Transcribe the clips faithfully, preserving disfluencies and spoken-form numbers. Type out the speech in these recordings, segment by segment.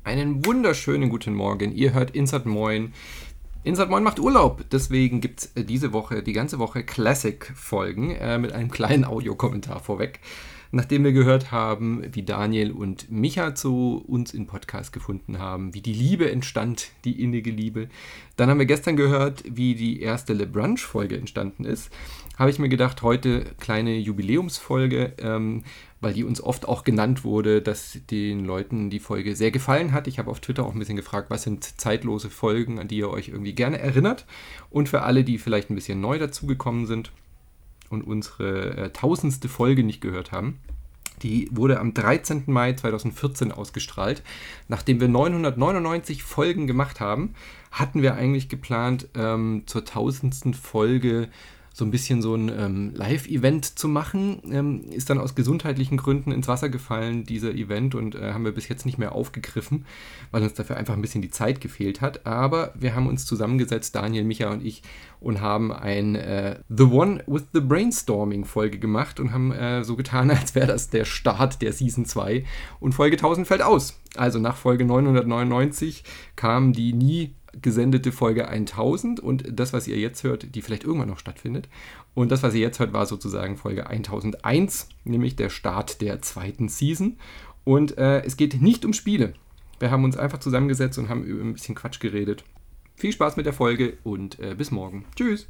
Einen wunderschönen guten Morgen. Ihr hört Insert Moin. Insert Moin macht Urlaub. Deswegen gibt es diese Woche, die ganze Woche Classic-Folgen äh, mit einem kleinen Audiokommentar vorweg. Nachdem wir gehört haben, wie Daniel und Micha zu uns im Podcast gefunden haben, wie die Liebe entstand, die innige Liebe. Dann haben wir gestern gehört, wie die erste Le Brunch-Folge entstanden ist. Habe ich mir gedacht, heute kleine Jubiläumsfolge, ähm, weil die uns oft auch genannt wurde, dass den Leuten die Folge sehr gefallen hat. Ich habe auf Twitter auch ein bisschen gefragt, was sind zeitlose Folgen, an die ihr euch irgendwie gerne erinnert. Und für alle, die vielleicht ein bisschen neu dazugekommen sind und unsere äh, tausendste Folge nicht gehört haben, die wurde am dreizehnten Mai zweitausendvierzehn ausgestrahlt. Nachdem wir neunhundertneunundneunzig Folgen gemacht haben, hatten wir eigentlich geplant, ähm, zur tausendsten Folge so ein bisschen so ein ähm, Live-Event zu machen. Ähm, ist dann aus gesundheitlichen Gründen ins Wasser gefallen, dieser Event, und äh, haben wir bis jetzt nicht mehr aufgegriffen, weil uns dafür einfach ein bisschen die Zeit gefehlt hat. Aber wir haben uns zusammengesetzt, Daniel, Micha und ich, und haben ein äh, The One with the Brainstorming-Folge gemacht und haben äh, so getan, als wäre das der Start der Season zwei. Und Folge tausend fällt aus. Also nach Folge neunhundertneunundneunzig kam die nie gesendete Folge tausend, und das, was ihr jetzt hört, die vielleicht irgendwann noch stattfindet. Und das, was ihr jetzt hört, war sozusagen Folge tausendeins, nämlich der Start der zweiten Season. Und äh, es geht nicht um Spiele. Wir haben uns einfach zusammengesetzt und haben über ein bisschen Quatsch geredet. Viel Spaß mit der Folge und äh, bis morgen. Tschüss!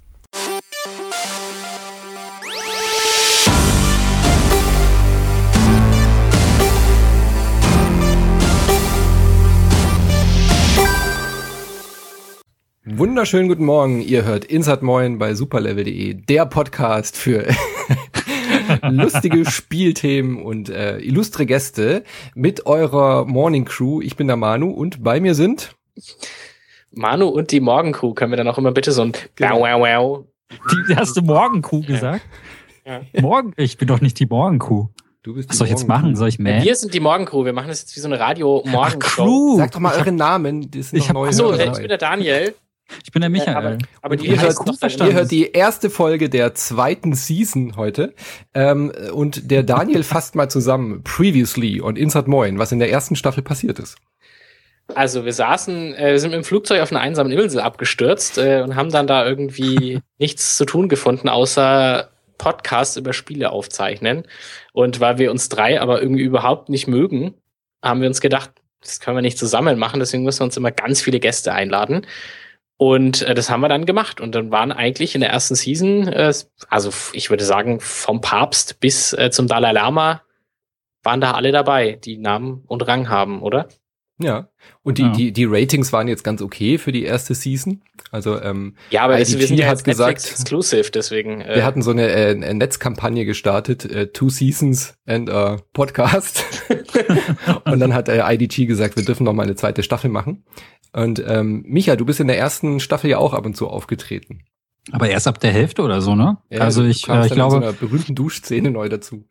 Wunderschönen guten Morgen, ihr hört Insert Moin bei superlevel punkt de, der Podcast für lustige Spielthemen und äh, illustre Gäste mit eurer Morning Crew. Ich bin der Manu und bei mir sind Manu und die Morgen Crew. Können wir dann auch immer bitte so ein genau. wow, wow, wow. Die hast du Morgen Crew gesagt? Ja. Ja. Morgen? Ich bin doch nicht die Morgen Crew. Du bist Was soll ich jetzt machen? Soll ich mähen? Wir sind die Morgen Crew. Wir machen das jetzt wie so eine Radio-Morgen-Show. Sag doch mal euren Namen. Das ich hab, achso, ich bin der Daniel. Ich bin der Michael. Äh, aber aber die ihr, hört, ihr hört die erste Folge der zweiten Season heute. Ähm, und der Daniel fasst mal zusammen, previously on Insert Moin, was in der ersten Staffel passiert ist. Also wir saßen, äh, wir sind mit dem Flugzeug auf einer einsamen Insel abgestürzt äh, und haben dann da irgendwie nichts zu tun gefunden, außer Podcasts über Spiele aufzeichnen. Und weil wir uns drei aber irgendwie überhaupt nicht mögen, haben wir uns gedacht, das können wir nicht zusammen machen, deswegen müssen wir uns immer ganz viele Gäste einladen. Und äh, das haben wir dann gemacht. Und dann waren eigentlich in der ersten Season, äh, also ich würde sagen, vom Papst bis äh, zum Dalai Lama, waren da alle dabei, die Namen und Rang haben, oder? Ja, und die, ja. die, die Ratings waren jetzt ganz okay für die erste Season. Also ähm, ja, aber I D G wir sind ja hat gesagt, exclusive, deswegen. Äh, wir hatten so eine, äh, eine Netzkampagne gestartet, äh, Two Seasons and a Podcast. Und dann hat äh, I D G gesagt, wir dürfen noch mal eine zweite Staffel machen. Und ähm, Micha, du bist in der ersten Staffel ja auch ab und zu aufgetreten. Aber erst ab der Hälfte oder so, ne? Ja, also ich, äh, ich glaube, in so einer berühmten Duschszene neu dazu.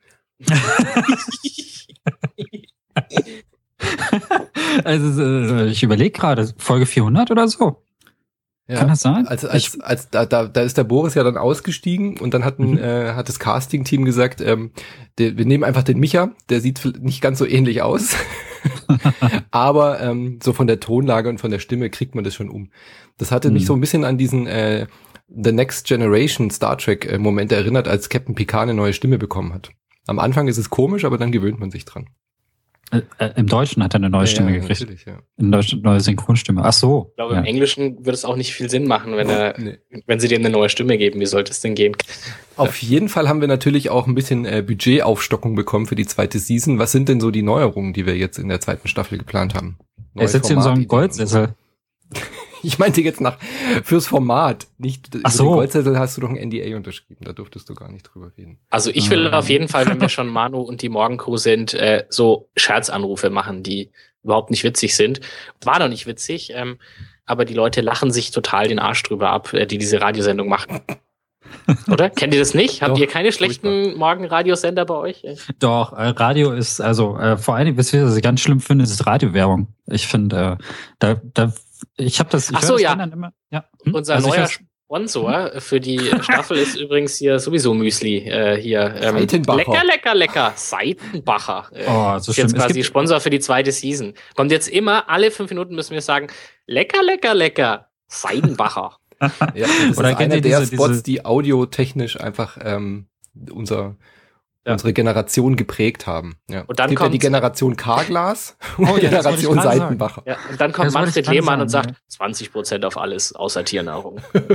Also ich überlege gerade, Folge vierhundert oder so. Ja, kann das sein? Als, als, als, als da, da, da ist der Boris ja dann ausgestiegen und dann hatten, mhm. äh, hat das Casting-Team gesagt, ähm, der, wir nehmen einfach den Micha, der sieht nicht ganz so ähnlich aus, aber ähm, so von der Tonlage und von der Stimme kriegt man das schon um. Das hatte mhm. mich so ein bisschen an diesen äh, The Next Generation Star Trek äh, Moment erinnert, als Captain Picard eine neue Stimme bekommen hat. Am Anfang ist es komisch, aber dann gewöhnt man sich dran. Äh, äh, Im Deutschen hat er eine neue ja, Stimme ja, gekriegt. Natürlich, ja. Eine neue, neue Synchronstimme. Ach so. Ich glaube, ja. im Englischen würde es auch nicht viel Sinn machen, wenn er, nee. wenn sie dem eine neue Stimme geben. Wie sollte es denn gehen? Auf jeden Fall haben wir natürlich auch ein bisschen äh, Budgetaufstockung bekommen für die zweite Season. Was sind denn so die Neuerungen, die wir jetzt in der zweiten Staffel geplant haben? Neue er sitzt hier in so einem Goldsessel. Ich meinte jetzt nach fürs Format, nicht Ach so. Über den Goldsessel hast du doch ein N D A unterschrieben, da durftest du gar nicht drüber reden. Also ich will auf jeden Fall, wenn wir schon Manu und die Morgencrew sind, äh, so Scherzanrufe machen, die überhaupt nicht witzig sind. War noch nicht witzig, ähm, aber die Leute lachen sich total den Arsch drüber ab, äh, die diese Radiosendung machen. Oder? Kennt ihr das nicht? Habt Doch, ihr keine schlechten furchtbar. Morgenradiosender bei euch? Doch, äh, Radio ist, also äh, vor allen Dingen, was ich ganz schlimm finde, ist Radiowerbung. Ich finde, äh, da, da, ich habe das, ich Ach so, das ja. dann immer. Ja. Hm? Unser also neuer, ich Sponsor für die Staffel ist übrigens hier sowieso Müsli. Äh, hier, ähm, Seitenbacher. Lecker, lecker, lecker. Seitenbacher. Äh, Oh, so ist jetzt schlimm. Es quasi gibt- Sponsor für die zweite Season. Kommt jetzt immer, alle fünf Minuten müssen wir sagen, lecker, lecker, lecker. Seidenbacher. Ja, das Oder ist kennt einer ihr der diese- Spots, diese- die audiotechnisch einfach ähm, unser, Ja. unsere Generation geprägt haben. Ja. Und dann es gibt ja kommt- die Generation Karglas und Oh die ja, das wollte ich Generation gerade Seitenbacher. Ja, und dann kommt Das wollte ich Manfred gerade Lehmann und sagen, sagt, zwanzig Prozent auf alles, außer Tiernahrung.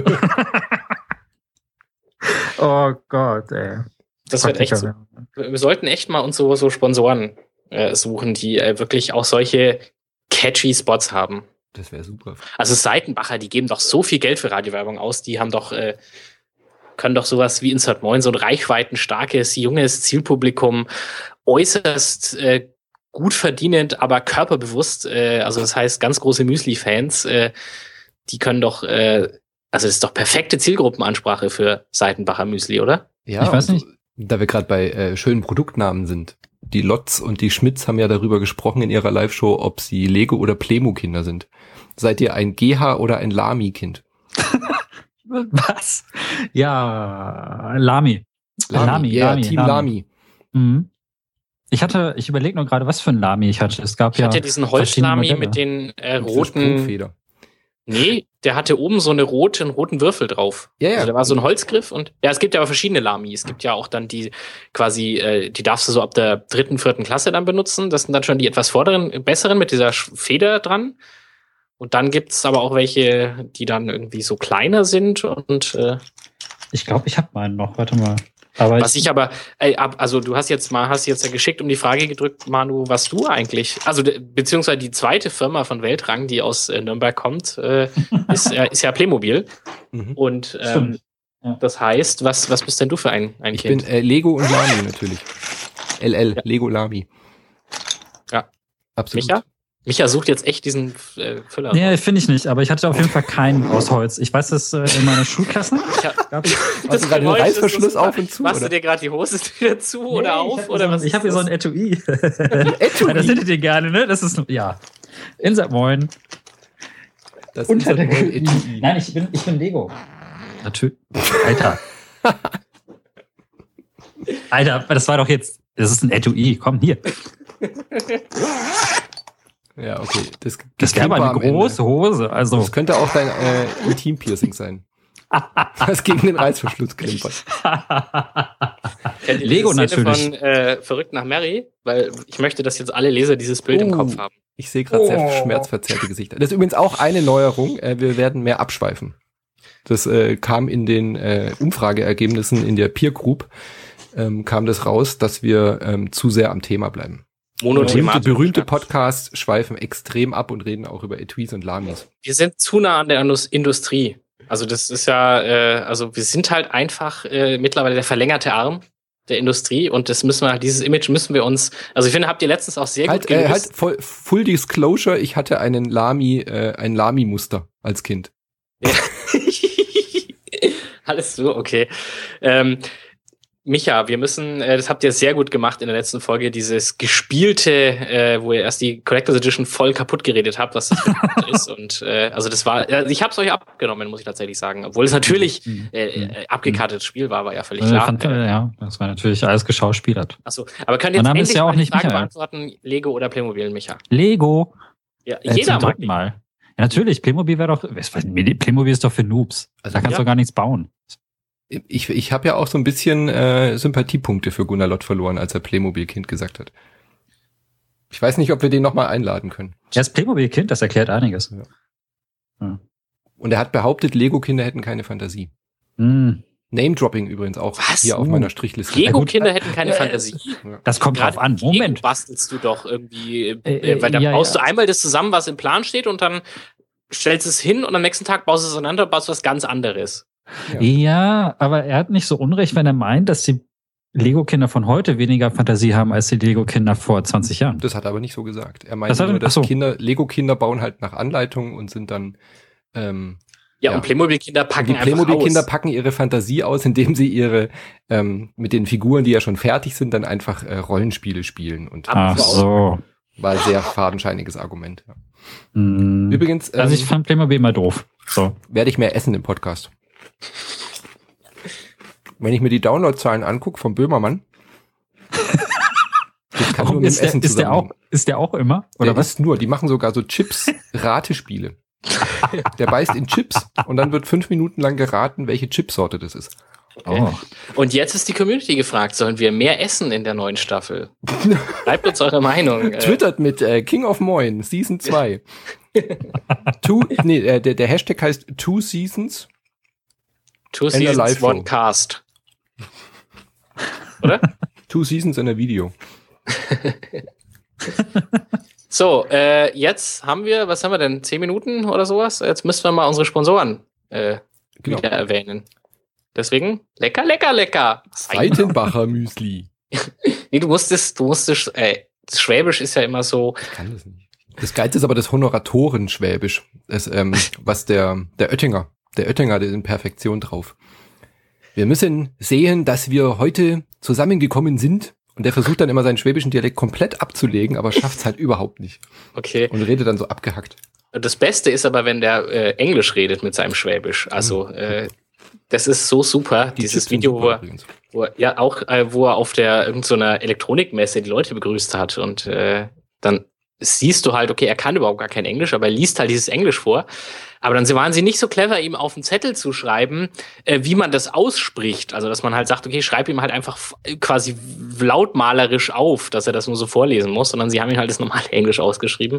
Oh Gott, ey. Das wird echt so. Wir sollten echt mal uns so, so Sponsoren äh, suchen, die äh, wirklich auch solche catchy Spots haben. Das wäre super. Also Seitenbacher, die geben doch so viel Geld für Radiowerbung aus, die haben doch, äh, können doch sowas wie Insert Moin, so ein reichweitenstarkes, junges Zielpublikum, äußerst äh, gut verdienend, aber körperbewusst, äh, also das heißt ganz große Müsli-Fans, äh, die können doch, äh, also das ist doch perfekte Zielgruppenansprache für Seitenbacher Müsli, oder? Ja, Ich weiß und nicht. Da wir gerade bei äh, schönen Produktnamen sind. Die Lotz und die Schmitz haben ja darüber gesprochen in ihrer Live-Show, ob sie Lego- oder Plemo-Kinder sind. Seid ihr ein G H oder ein Lami-Kind? Was? Ja, Lami. Lami, yeah, Lami, Team Lami. Lami. Mhm. Ich hatte, ich überlege nur gerade, was für ein Lami ich hatte. Es gab Ich ja. hatte diesen verschiedene Holzlami Modelle. mit den äh, Mit dieser roten, Sprungfeder. nee, der hatte oben so eine rote, einen roten Würfel drauf. Ja, ja. Also da war so ein Holzgriff und ja, es gibt ja aber verschiedene Lami. Es gibt ja auch dann die quasi, äh, die darfst du so ab der dritten, vierten Klasse dann benutzen. Das sind dann schon die etwas vorderen, besseren mit dieser Sch- Feder dran. Und dann gibt's aber auch welche, die dann irgendwie so kleiner sind und äh, Ich glaube, ich habe meinen noch. Warte mal. Aber was ich aber, ey, ab, also du hast jetzt mal, hast jetzt ja geschickt um die Frage gedrückt, Manu, was du eigentlich, also de- beziehungsweise die zweite Firma von Weltrang, die aus äh, Nürnberg kommt, äh, ist, äh, ist ja Playmobil. Mhm. Und ähm, Stimmt. Ja. das heißt, was, was bist denn du für ein, ein Ich Kind? bin äh, Lego und Lami natürlich. L L, Ja. Lego Lami. Ja. Absolut. Micha? Micha sucht jetzt echt diesen äh, Füller. Nee, finde ich nicht, aber ich hatte auf jeden Fall keinen aus Holz. Ich weiß, dass äh, in meiner Schulklasse Ja. gab's. Hast du gerade den Geräusch ist Reißverschluss das- auf und zu? Machst du Oder? dir gerade die Hose wieder zu oder Nee, auf? Ich hab Oder so, was ich habe hier ist so ein das? Etui. Etui? Ja, das hättet ihr gerne, ne? Das ist, ja. Insert Moin. Das Unter ist der ein neues Etui. Etui. Nein, ich bin, ich bin Lego. Natürlich. Alter. Alter, das war doch jetzt, das ist ein Etui. Komm, hier. Ja, okay. Das, Das wäre aber Geklimper eine am Ende. große Hose. Also, Das könnte auch dein äh, Intim-Piercing sein. Das gegen den Reißverschluss klimpert. Kennt ihr Lego diese Szene natürlich. von äh, Verrückt nach Mary? Weil ich möchte, dass jetzt alle Leser dieses Bild im Oh. Kopf haben. Ich sehe gerade sehr Oh. schmerzverzerrte Gesichter. Das ist übrigens auch eine Neuerung. Äh, wir werden mehr abschweifen. Das äh, kam in den äh, Umfrageergebnissen in der Peer Group, ähm, kam das raus, dass wir ähm, zu sehr am Thema bleiben. Berühmte, Monothematisch. berühmte Ja. Podcasts schweifen extrem ab und reden auch über Etuis und Lamis. Wir sind zu nah an der Indus- Industrie. Also das ist ja, äh, also wir sind halt einfach äh, mittlerweile der verlängerte Arm der Industrie und das müssen wir, dieses Image müssen wir uns, also ich finde, habt ihr letztens auch sehr Halt, gut äh, gelöst. halt voll, Full Disclosure, ich hatte einen Lami, äh, ein Lami-Muster als Kind. Alles so, okay. Ähm, Micha, wir müssen, äh, das habt ihr sehr gut gemacht in der letzten Folge, dieses gespielte, äh, wo ihr erst die Collector's Edition voll kaputt geredet habt, was das für ein ist. Und äh, also das war, also ich hab's euch abgenommen, muss ich tatsächlich sagen. Obwohl es natürlich Mhm. äh, äh, abgekartetes Spiel war, war ja völlig äh, klar. fand, äh, ja, das war natürlich alles geschauspielert. Achso, aber könnt ihr Mein jetzt Name ist endlich ja auch mal die nicht Frage Michael. beantworten, Lego oder Playmobil, Micha? Lego. Ja, Äh, jeder zum mag dritten die. Mal. Ja, natürlich, Playmobil wäre doch, was- was- Playmobil ist doch für Noobs. Also, Da kannst ja. du gar nichts bauen. Ich, ich habe ja auch so ein bisschen äh, Sympathiepunkte für Gunnar Lott verloren, als er Playmobil-Kind gesagt hat. Ich weiß nicht, ob wir den nochmal einladen können. Er ist Playmobil-Kind, das erklärt einiges. Und er hat behauptet, Lego-Kinder hätten keine Fantasie. Hm. Name-Dropping übrigens auch Was? hier auf Uh. meiner Strichliste. Lego-Kinder hätten keine Äh, Fantasie. Das kommt drauf Gerade an. mit Lego Moment. bastelst du doch irgendwie, äh, Äh, äh, weil da ja, baust ja. du einmal das zusammen, was im Plan steht und dann stellst es hin und am nächsten Tag baust du es auseinander und baust was ganz anderes. Ja. Ja, aber er hat nicht so unrecht, wenn er meint, dass die Lego-Kinder von heute weniger Fantasie haben als die Lego-Kinder vor zwanzig Jahren. Das hat er aber nicht so gesagt. Er Das meinte hat er- nur, dass ach so. Kinder, Lego-Kinder bauen halt nach Anleitung und sind dann ähm, Ja, Ja. und Playmobil-Kinder Und packen die einfach Playmobil-Kinder aus. packen ihre Fantasie aus, indem sie ihre ähm, mit den Figuren, die ja schon fertig sind, dann einfach äh, Rollenspiele spielen. Und Ab- Ach so. war ein sehr fadenscheiniges Argument. Ja. Hm. Übrigens ähm, Also ich fand Playmobil immer doof. So. werde ich mehr essen im Podcast. Wenn ich mir die Downloadzahlen angucke vom Böhmermann, das kann nur mit ist, dem Essen der, ist, der auch, ist der auch immer? Oder der was? Ist nur, die machen sogar so Chips-Ratespiele. Der beißt in Chips und dann wird fünf Minuten lang geraten, welche Chipsorte das ist. Okay. Oh. Und jetzt ist die Community gefragt, sollen wir mehr essen in der neuen Staffel? Schreibt uns eure Meinung. Twittert mit äh, King of Moin, Season zwei. two, nee, äh, der, der Hashtag heißt Two Seasons. Two Seasons, One Cast. Oder? Two Seasons in a Video. So, äh, jetzt haben wir, was haben wir denn, zehn Minuten oder sowas? Jetzt müssen wir mal unsere Sponsoren äh, genau. wieder erwähnen. Deswegen, lecker, lecker, lecker. Seitenbacher Müsli. Nee, du musstest, du musstest, äh, das Schwäbisch ist ja immer so. Ich kann das nicht. Das Geilste ist aber das Honoratoren-Schwäbisch. Das, ähm, was der, der Oettinger, der Oettinger, der ist in Perfektion drauf. Wir müssen sehen, dass wir heute zusammengekommen sind. Und der versucht dann immer seinen schwäbischen Dialekt komplett abzulegen, aber schafft es halt überhaupt nicht. Okay. Und redet dann so abgehackt. Das Beste ist aber, wenn der äh, Englisch redet mit seinem Schwäbisch. Also, äh, das ist so super, Die dieses Video, super wo, er, wo er, ja auch, äh, wo er auf der irgendeiner so Elektronikmesse die Leute begrüßt hat und äh, dann siehst du halt, okay, er kann überhaupt gar kein Englisch, aber er liest halt dieses Englisch vor. Aber dann waren sie nicht so clever, ihm auf den Zettel zu schreiben, äh, wie man das ausspricht. Also, dass man halt sagt, okay, schreib ihm halt einfach quasi lautmalerisch auf, dass er das nur so vorlesen muss, sondern sie haben ihm halt das normale Englisch ausgeschrieben.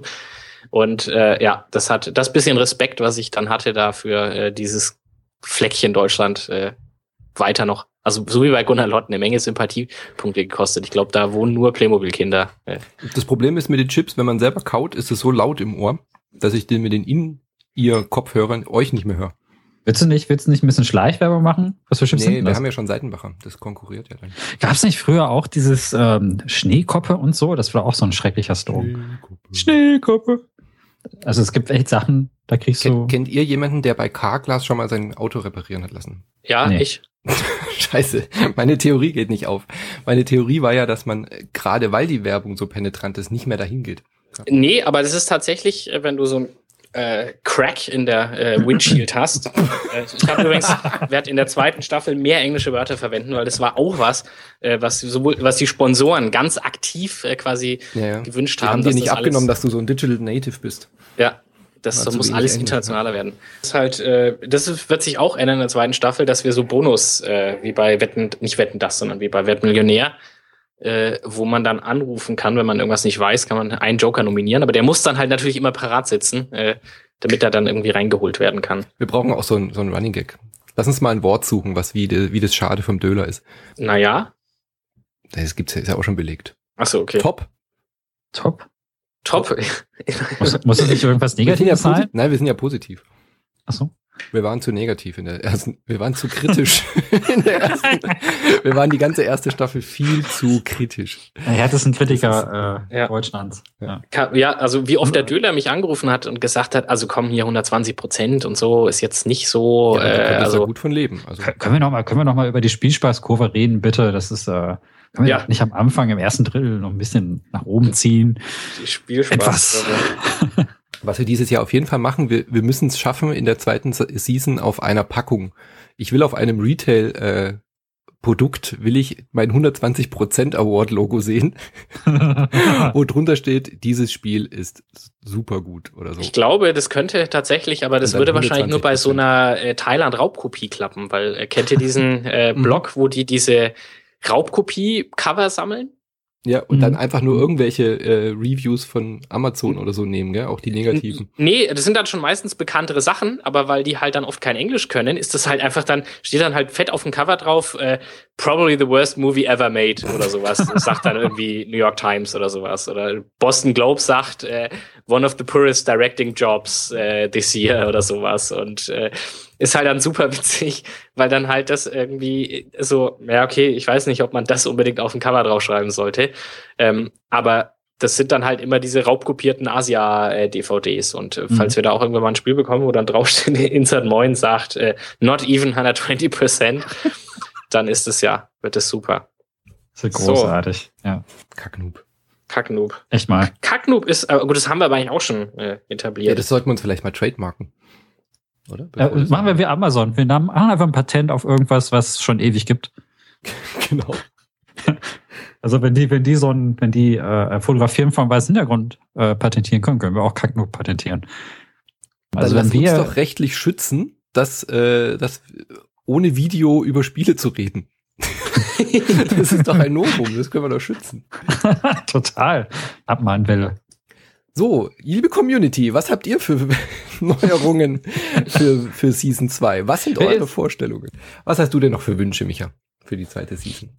Und äh, ja, das hat das bisschen Respekt, was ich dann hatte dafür, äh, dieses Fleckchen Deutschland äh, weiter noch, also so wie bei Gunnar Lott, eine Menge Sympathiepunkte gekostet. Ich glaube, da wohnen nur Playmobil-Kinder. Äh. Das Problem ist mit den Chips, wenn man selber kaut, ist es so laut im Ohr, dass ich den mit den In-Ear-Kopfhörern euch nicht mehr höre. Willst du nicht, willst du nicht ein bisschen Schleichwerbung machen? Was für Chips nee, sind wir das? haben ja schon Seitenbacher. Das konkurriert ja dann. Gab es nicht früher auch dieses ähm, Schneekoppe und so? Das war auch so ein schrecklicher Strom. Schneekoppe. Schneekoppe. Also es gibt echt Sachen, da kriegst Ken, du... Kennt ihr jemanden, der bei Carglass schon mal sein Auto reparieren hat lassen? Ja, nee. Ich. Scheiße, meine Theorie geht nicht auf. Meine Theorie war ja, dass man, gerade weil die Werbung so penetrant ist, nicht mehr dahin geht. Ja. Nee, aber das ist tatsächlich, wenn du so ein äh, Crack in der äh, Windshield hast. äh, ich habe übrigens, werde in der zweiten Staffel mehr englische Wörter verwenden, weil das war auch was, äh, was sowohl, was die Sponsoren ganz aktiv äh, quasi ja, ja. gewünscht haben. Die haben dir nicht das abgenommen, dass du so ein Digital Native bist. Ja. Das so muss alles Englisch, internationaler ja. werden. Das ist halt, äh, das ist, wird sich auch ändern in der zweiten Staffel, dass wir so Bonus, äh, wie bei Wetten, nicht Wetten das, sondern wie bei Wettmillionär, äh, wo man dann anrufen kann, wenn man irgendwas nicht weiß, kann man einen Joker nominieren, aber der muss dann halt natürlich immer parat sitzen, äh, damit er dann irgendwie reingeholt werden kann. Wir brauchen auch so ein, so ein Running Gag. Lass uns mal ein Wort suchen, was wie, de, wie das Schade vom Döler ist. Naja. Das gibt's ja, ist ja auch schon belegt. Ach so, okay. Top. Top. Top. muss, muss das nicht irgendwas Negatives ja sein? Nein, wir sind ja positiv. Ach so. Wir waren zu negativ in der ersten, wir waren zu kritisch in der ersten, wir waren die ganze erste Staffel viel zu kritisch. Der härtesten Kritiker äh, ja. Deutschlands. Ja. ja, also wie oft der Döler mich angerufen hat und gesagt hat, also kommen hier hundertzwanzig Prozent und so, ist jetzt nicht so. Ja, da äh, also ja gut von leben. Also. Können wir noch mal, können wir noch mal über die Spielspaßkurve reden, bitte? Das ist, äh, können wir ja. nicht am Anfang im ersten Drittel noch ein bisschen nach oben ziehen? Die Spielspaßkurve. Etwas. Was wir dieses Jahr auf jeden Fall machen, wir, wir müssen es schaffen in der zweiten Season auf einer Packung. Ich will auf einem Retail-Produkt, äh, will ich mein hundertzwanzig Prozent Award-Logo sehen, wo drunter steht, dieses Spiel ist super gut oder so. Ich glaube, das könnte tatsächlich, aber das würde wahrscheinlich nur bei so einer äh, Thailand-Raubkopie klappen, weil äh, kennt ihr diesen äh, Blog, wo die diese Raubkopie-Cover sammeln? Ja, und mhm. dann einfach nur irgendwelche äh, Reviews von Amazon oder so nehmen, gell? Auch die negativen. Nee, das sind dann schon meistens bekanntere Sachen, aber weil die halt dann oft kein Englisch können, ist das halt einfach dann, steht dann halt fett auf dem Cover drauf, äh, probably the worst movie ever made oder sowas. Das sagt dann irgendwie New York Times oder sowas. Oder Boston Globe sagt, äh, one of the poorest directing jobs äh, this year oder sowas. Und äh, ist halt dann super witzig, weil dann halt das irgendwie so, ja okay, ich weiß nicht, ob man das unbedingt auf dem Cover draufschreiben sollte, ähm, aber das sind dann halt immer diese raubkopierten Asia-D V Ds und äh, falls mhm. wir da auch irgendwann mal ein Spiel bekommen, wo dann draufsteht, Insert Moin sagt, äh, not even hundertzwanzig Prozent, dann ist es ja, wird es super. Das ist großartig, so. Ja. Kacknoob. Kacknoob. Echt mal. Kacknoob ist, äh, gut, das haben wir aber eigentlich auch schon äh, etabliert. Ja, das sollten wir uns vielleicht mal trademarken. oder? Ja, machen wir wie Amazon. Wir machen einfach ein Patent auf irgendwas, was schon ewig gibt. Genau. Also wenn die, wenn die so ein, wenn die äh, Fotografieren vom weißen Hintergrund äh, patentieren können, können wir auch Kacknook patentieren. Also dann lass uns doch rechtlich schützen, dass, äh, dass ohne Video über Spiele zu reden. Das ist doch ein Novum, das können wir doch schützen. Total. Abmahnwelle. So, liebe Community, was habt ihr für Neuerungen für, für Season zwei? Was sind eure Vorstellungen? Was hast du denn noch für Wünsche, Micha, für die zweite Season?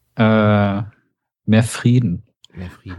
Äh, mehr Frieden. Mehr Frieden.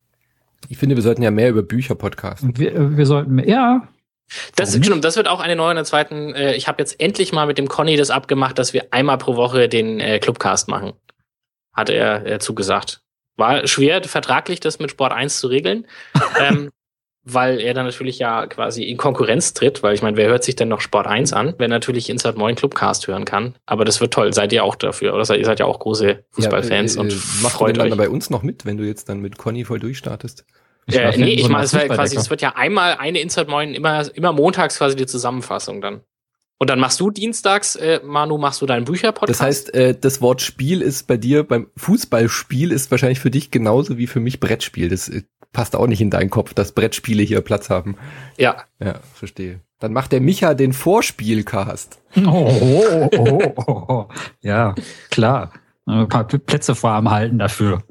Ich finde, wir sollten ja mehr über Bücher podcasten. Wir, wir sollten mehr, ja. Das, stimmt, das wird auch eine neue in der zweiten. Äh, ich habe jetzt endlich mal mit dem Conny das abgemacht, dass wir einmal pro Woche den äh, Clubcast machen. Hat er äh, zugesagt. War schwer, vertraglich das mit Sport eins zu regeln, ähm, weil er dann natürlich ja quasi in Konkurrenz tritt, weil ich meine, wer hört sich denn noch Sport eins an, wenn natürlich Insert Moin Clubcast hören kann. Aber das wird toll. Seid ihr auch dafür? Oder seid, ihr seid ja auch große Fußballfans ja, äh, und äh, freut euch. Dann bei uns noch mit, wenn du jetzt dann mit Conny voll durchstartest? Äh, nee, ich meine, es wird quasi, es wird ja einmal eine Insert Moin, immer, immer montags quasi die Zusammenfassung dann. Und dann machst du dienstags, äh, Manu, machst du deinen Bücherpodcast? Das heißt, äh, das Wort Spiel ist bei dir, beim Fußballspiel ist wahrscheinlich für dich genauso wie für mich Brettspiel. Das äh, passt auch nicht in deinen Kopf, dass Brettspiele hier Platz haben. Ja. Ja, verstehe. Dann macht der Micha den Vorspielcast. Oh, oh, oh, oh, oh. Ja, klar. Ein paar Plätze warm halten dafür.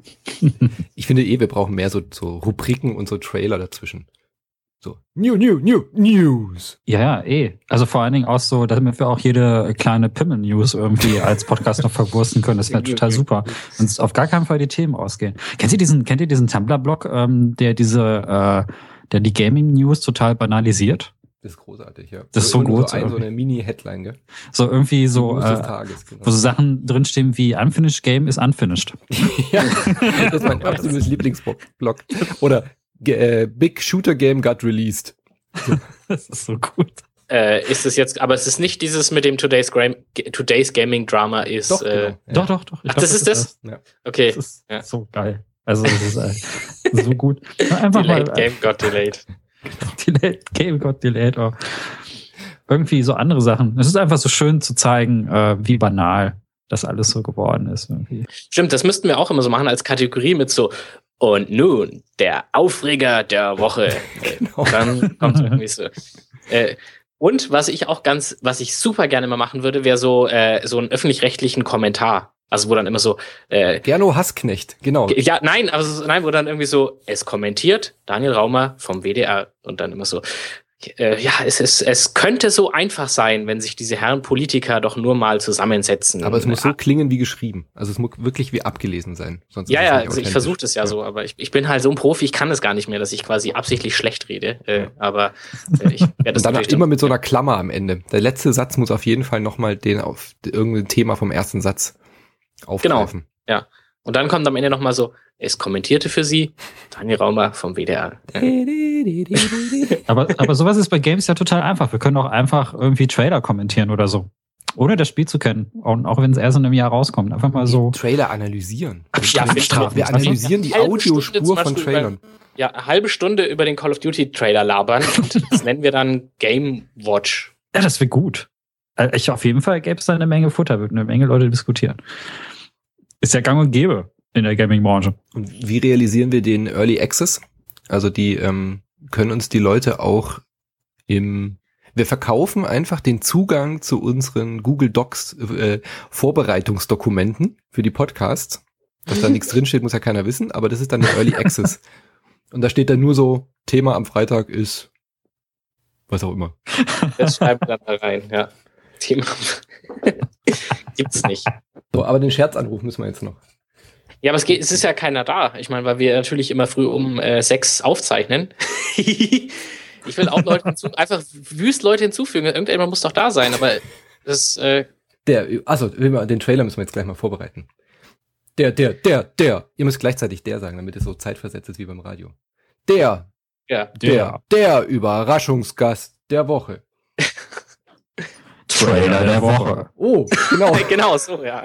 Ich finde eh, wir brauchen mehr so, so Rubriken und so Trailer dazwischen. So, New, New, New, News. Ja, ja, eh. Also vor allen Dingen auch so, damit wir auch jede kleine Pimmel-News irgendwie als Podcast noch verwursten können. Das wäre total super. Und auf gar keinen Fall die Themen ausgehen. Kennt ihr diesen, kennt ihr diesen Tumblr-Blog, ähm, der diese, äh, der die Gaming-News total banalisiert? Das ist großartig, ja. Das ist so gut. So, ein, so eine Mini-Headline, gell? So irgendwie so, äh, Tages, genau. wo so Sachen drinstehen wie Unfinished Game is unfinished. Ja, das ist mein absolutes Lieblingsblog. Oder äh, Big Shooter Game got released. So. Das ist so gut. Äh, ist es jetzt, aber es ist nicht dieses mit dem Today's, Gram, Today's Gaming Drama ist. Doch, äh, genau. ja. doch, doch, doch. Ach, das ist das? Ja. Okay. Das ist ja. so geil. Also, das ist äh, so gut. Einfach delayed mal, Game got delayed. Delayed Game got delayed. Oh. Irgendwie so andere Sachen. Es ist einfach so schön zu zeigen, äh, wie banal das alles so geworden ist. Irgendwie. Stimmt, das müssten wir auch immer so machen als Kategorie mit so, und nun, der Aufreger der Woche. Genau. Dann kommt irgendwie so. Äh, und was ich auch ganz, was ich super gerne mal machen würde, wäre so, äh, so einen öffentlich-rechtlichen Kommentar. Also wo dann immer so äh, Gernot Hassknecht, genau. Ja, nein, also nein, wo dann irgendwie so, es kommentiert Daniel Raumer vom W D R und dann immer so, äh, ja, es ist, es könnte so einfach sein, wenn sich diese Herren Politiker doch nur mal zusammensetzen. Aber es muss so klingen wie geschrieben. Also es muss wirklich wie abgelesen sein. Sonst ja, ja, also ich versuche das ja, ja so, aber ich, ich bin halt so ein Profi, ich kann es gar nicht mehr, dass ich quasi absichtlich schlecht rede. Äh, aber äh, ich werde das und dann immer mit so einer Klammer am Ende. Der letzte Satz muss auf jeden Fall nochmal den auf irgendein Thema vom ersten Satz aufgreifen. Genau, ja. Und dann kommt am Ende nochmal so, es kommentierte für Sie Daniel Raumer vom W D R. aber, aber sowas ist bei Games ja total einfach. Wir können auch einfach irgendwie Trailer kommentieren oder so. Ohne das Spiel zu kennen. Und auch wenn es erst in einem Jahr rauskommt. Einfach mal so. Trailer analysieren. Abstrafen. Ja, wir analysieren die Audiospur von Trailern. Über, ja, eine halbe Stunde über den Call of Duty Trailer labern. Und das nennen wir dann Game Watch. Ja, das wäre gut. Ich, auf jeden Fall gäbe es da eine Menge Futter, würden eine Menge Leute diskutieren. Ist ja gang und gäbe in der Gaming-Branche. Und wie realisieren wir den Early Access? Also die ähm, können uns die Leute auch im wir verkaufen einfach den Zugang zu unseren Google Docs äh, Vorbereitungsdokumenten für die Podcasts. Dass da nichts drinsteht, muss ja keiner wissen, aber das ist dann der Early Access. Und da steht dann nur so, Thema am Freitag ist was auch immer. Das schreiben wir dann da rein, ja. Thema gibt's nicht. So, aber den Scherzanruf müssen wir jetzt noch. Ja, aber es geht, es ist ja keiner da. Ich meine, weil wir natürlich immer früh um äh, sechs aufzeichnen. Ich will auch Leute hinzu, einfach wüst Leute hinzufügen. Irgendjemand muss doch da sein, aber das, äh Der, also, den Trailer müssen wir jetzt gleich mal vorbereiten. Der, der, der, der. Ihr müsst gleichzeitig der sagen, damit es so zeitversetzt ist wie beim Radio. Der, ja. der, der Überraschungsgast der Woche. Trailer der Woche. Oh, genau. Genau, so, ja.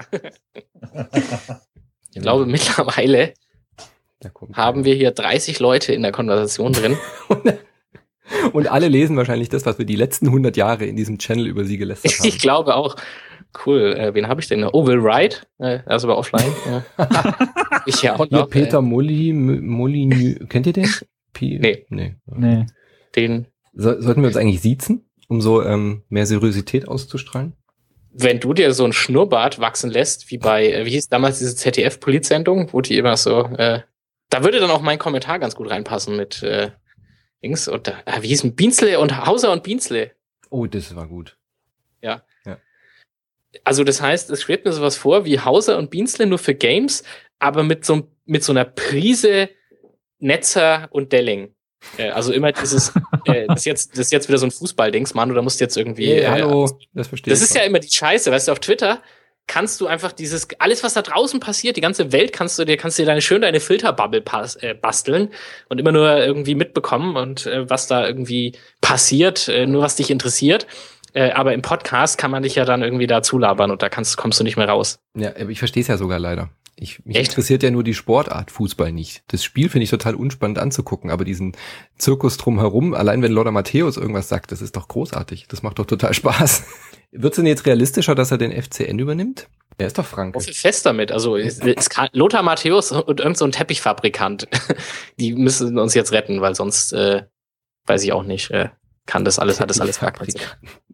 Ich glaube, mittlerweile haben wir hier dreißig Leute in der Konversation drin. Und alle lesen wahrscheinlich das, was wir die letzten hundert Jahre in diesem Channel über sie gelästert haben. Ich glaube auch. Cool. Äh, wen habe ich denn noch? Oh, Will Wright. Äh, also bei Offline. Ja. Ich ja auch noch. Hier Peter äh, Molly, Molly, kennt ihr den? P- nee. Nee. nee. Den. So, sollten wir uns eigentlich siezen, um so ähm, mehr Seriosität auszustrahlen? Wenn du dir so einen Schnurrbart wachsen lässt, wie bei, äh, wie hieß damals diese Z D F-Polizsendung, wo die immer so, äh, da würde dann auch mein Kommentar ganz gut reinpassen mit äh, Dings und da, äh, wie hießen Bienzle und Hauser und Bienzle. Oh, das war gut. Ja. ja. Also das heißt, es schwebt mir sowas vor wie Hauser und Bienzle nur für Games, aber mit so, mit so einer Prise Netzer und Delling. Äh, also immer dieses, äh, das ist jetzt, das ist jetzt wieder so ein Fußballdings, Manu, da musst du jetzt irgendwie. Hey, äh, hallo, das verstehe Das ich ist schon. ja immer die Scheiße, weißt du, auf Twitter kannst du einfach dieses, alles was da draußen passiert, die ganze Welt kannst du dir, kannst dir deine schön deine Filterbubble pas, äh, basteln und immer nur irgendwie mitbekommen und äh, was da irgendwie passiert, äh, nur was dich interessiert. Äh, aber im Podcast kann man dich ja dann irgendwie da zulabern und da kannst, kommst du nicht mehr raus. Ja, aber ich verstehe es ja sogar leider. Ich, mich Echt? interessiert ja nur die Sportart Fußball nicht. Das Spiel finde ich total unspannend anzugucken, aber diesen Zirkus drumherum, allein wenn Lothar Matthäus irgendwas sagt, das ist doch großartig. Das macht doch total Spaß. Wird's denn jetzt realistischer, dass er den F C N übernimmt? Er ist doch Franke. Ich hoffe fest damit. Also es, es kann, Lothar Matthäus und irgend so ein Teppichfabrikant, die müssen uns jetzt retten, weil sonst äh, weiß ich auch nicht, äh, kann das alles, hat das alles gar keinen Sinn.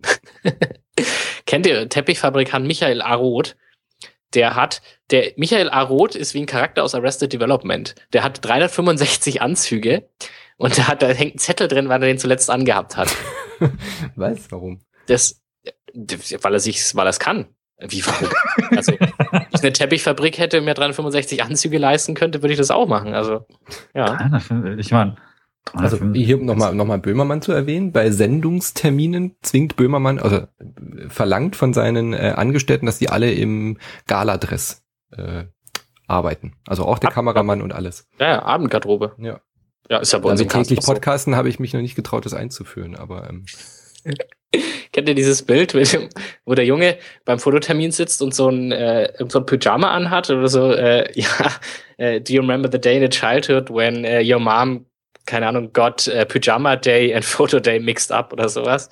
Kennt ihr Teppichfabrikant Michael A. Roth? Der hat, der Michael A. Roth ist wie ein Charakter aus Arrested Development. Der hat dreihundertfünfundsechzig Anzüge und da, hat, da hängt ein Zettel drin, wann er den zuletzt angehabt hat. Was? Warum? Das, weil er sich, weil er es kann. Wie warum? Also, wenn ich eine Teppichfabrik hätte und mir dreihundertfünfundsechzig Anzüge leisten könnte, würde ich das auch machen. Also, ja. Ich meine, also hier um nochmal noch mal Böhmermann zu erwähnen, bei Sendungsterminen zwingt Böhmermann, also verlangt von seinen äh, Angestellten, dass die alle im Galadress äh, arbeiten. Also auch der Ab- Kameramann und alles. Ja, ja, Abendgarderobe. Ja. Ja, ist ja bei uns also im Cast täglich so. Podcasten habe ich mich noch nicht getraut, das einzuführen, aber ähm. Kennt ihr dieses Bild, wo der Junge beim Fototermin sitzt und so ein, äh, so ein Pyjama anhat oder so, äh, ja, äh, do you remember the day in the childhood when uh, your mom, keine Ahnung, got uh, Pyjama Day and Photo Day mixed up oder sowas?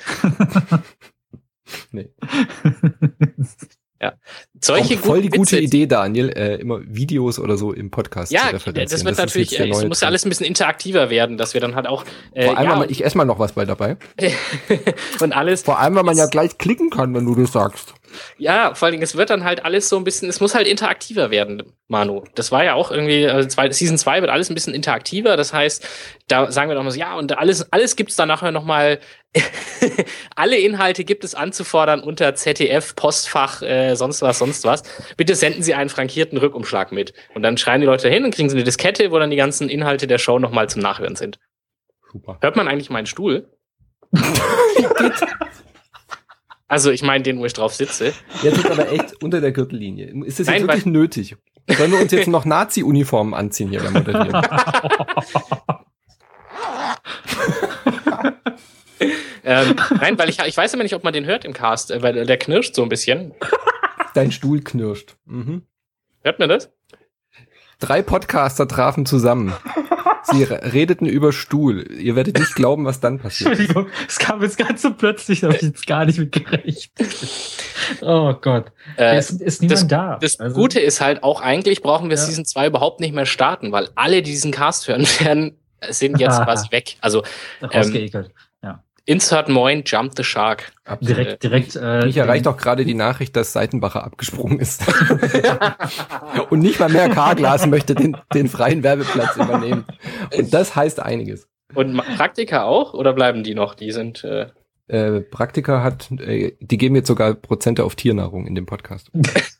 Nee. Ja. Solche Auch voll die gute Witze. Idee, Daniel, äh, immer Videos oder so im Podcast ja, zu referenzieren. das wird das natürlich, ist jetzt der es neue muss ja Trend. alles ein bisschen interaktiver werden, dass wir dann halt auch äh, Vor allem, ja, weil man, ich esse mal noch was bei dabei. und alles. Vor allem, weil man ja gleich klicken kann, wenn du das sagst. Ja, vor allen Dingen, es wird dann halt alles so ein bisschen, es muss halt interaktiver werden, Manu. Das war ja auch irgendwie, also zwei, Season zwei wird alles ein bisschen interaktiver, das heißt, da sagen wir doch mal so, ja, und alles, alles gibt's dann nachher nochmal, alle Inhalte gibt es anzufordern unter Z D F, Postfach, äh, sonst was, sonst was. Bitte senden Sie einen frankierten Rückumschlag mit. Und dann schreien die Leute hin und kriegen sie eine Diskette, wo dann die ganzen Inhalte der Show nochmal zum Nachhören sind. Super. Hört man eigentlich meinen Stuhl? Also ich meine den, wo ich drauf sitze. Jetzt ist aber echt unter der Gürtellinie. Ist das jetzt Nein, wirklich weil- nötig? Sollen wir uns jetzt noch Nazi-Uniformen anziehen hier beim Moderieren? ähm, nein, weil ich, ich weiß immer nicht, ob man den hört im Cast, äh, weil der knirscht so ein bisschen. Dein Stuhl knirscht. Mhm. Hört man das? Drei Podcaster trafen zusammen. Sie re- redeten über Stuhl. Ihr werdet nicht glauben, was dann passiert. Entschuldigung, es kam jetzt ganz so plötzlich, da habe ich jetzt gar nicht mit gerechnet. Oh Gott. Äh, es ist niemand das, da. Das Also- Gute ist halt auch, eigentlich brauchen wir Ja. Season zwei überhaupt nicht mehr starten, weil alle, die diesen Cast hören werden, sind jetzt quasi weg. Also Rausgeekelt. Ja. Insert Moin, Jump the Shark. Absolut. Direkt, direkt. Äh, Mich erreicht auch gerade die Nachricht, dass Seitenbacher abgesprungen ist. Und nicht mal mehr K-Glas möchte den, den freien Werbeplatz übernehmen. Und das heißt einiges. Und Ma- Praktika auch? Oder bleiben die noch? Die sind... Äh Äh, Praktika hat, äh, die geben jetzt sogar Prozente auf Tiernahrung in dem Podcast.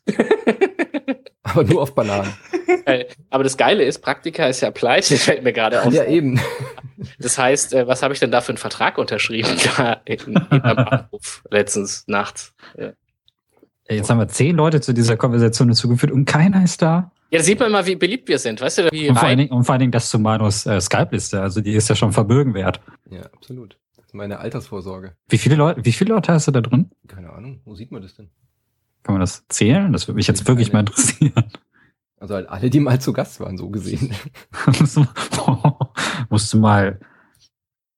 Aber nur auf Bananen. äh, aber das Geile ist, Praktika ist ja pleite, fällt mir gerade auf. Ja, eben. Das heißt, äh, was habe ich denn da für einen Vertrag unterschrieben da in, in einem Anruf letztens nachts? Ja. Jetzt haben wir zehn Leute zu dieser Konversation hinzugefügt und keiner ist da. Ja, da sieht man mal, wie beliebt wir sind. Weißt du, wie Und vor, allen rein... Dingen, und vor allen Dingen das zu Manus äh, Skype-Liste. Also die ist ja schon Vermögen wert. Ja, absolut. Das ist meine Altersvorsorge. Wie viele Leute, wie viele Leute hast du da drin? Keine Ahnung, wo sieht man das denn? Kann man das zählen? Das würde mich jetzt wirklich mal interessieren. Also halt alle, die mal zu Gast waren, so gesehen. Musst du mal